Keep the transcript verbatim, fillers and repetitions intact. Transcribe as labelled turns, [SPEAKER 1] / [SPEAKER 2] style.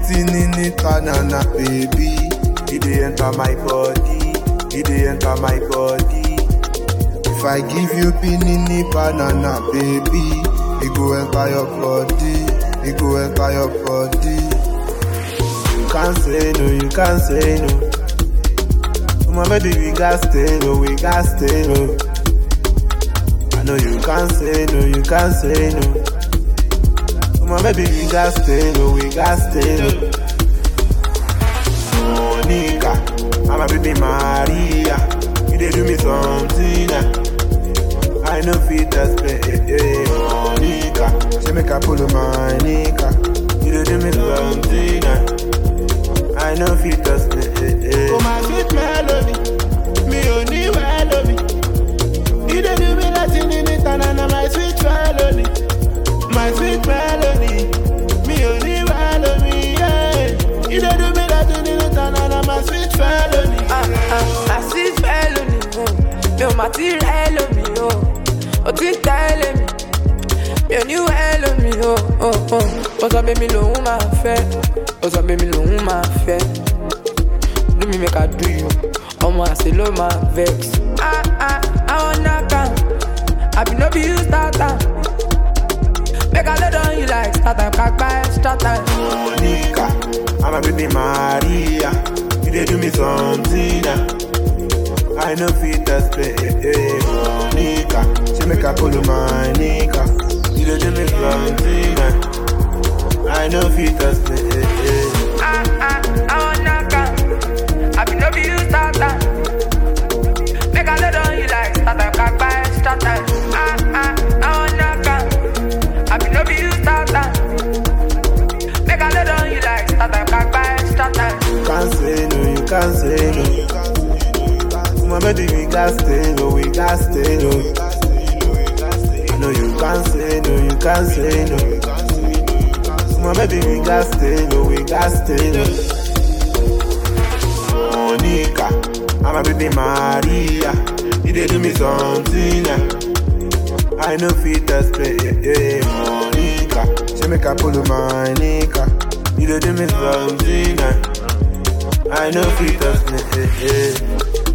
[SPEAKER 1] waiting in the banana, baby. It dey enter my body, it dey enter my body. If I give you pinini banana, baby, it go enter your body, it go enter your body. You can't say no, you can't say no. My baby, we got stay no, we got stay no. I know you can't say no, you can't say no. My baby, we got stay no, we got stay no. Monica, I'm a baby Maria. You dey do me something, uh. I know fit to play. Monica, she make a pull of my Nika. You dey do me something, uh. I know fit to play.
[SPEAKER 2] Oh my sweet melody, me only well of me. You dey do me nothing in it, and I my sweet melody, my sweet melody, me only well of me. Yeah, you dey do me nothing in it, and I my sweet melody.
[SPEAKER 3] Ah ah, my sweet melody, oh, meu material of me, oh, oh, ti tell me, me only well of me, oh, oh, oh, oh, so baby lo ma fe, oh, so baby lo ma fe. Do me make I do you. I'm gonna say low my vex. Ah ah, I wanna come. I be no be you start time. Make I let on you like start time, cock by start time.
[SPEAKER 1] Monica, I'm a baby Maria. You dey do me something, uh. I know fit to play. Monica, she make a pull of my Nika. You dey do me something, uh. I know fit to play.
[SPEAKER 3] Ah ah, I wanna come. I be no be you start time. Make I let on you like start time, cock by start time. Ah ah, I wanna come. I be no be you start time. Make I let on you like start time, cock by start time.
[SPEAKER 1] You can't say no, you can't say no. My baby, we got stay no, we got stay no. I know you can't say no, you can't say no. My baby, we got stay no, we got stay no. Monica, I'm a baby Maria. You dey do me something, uh. I know fit to play. Monica, she make a pull of my Nika. You dey do me something, uh. I know fit to play.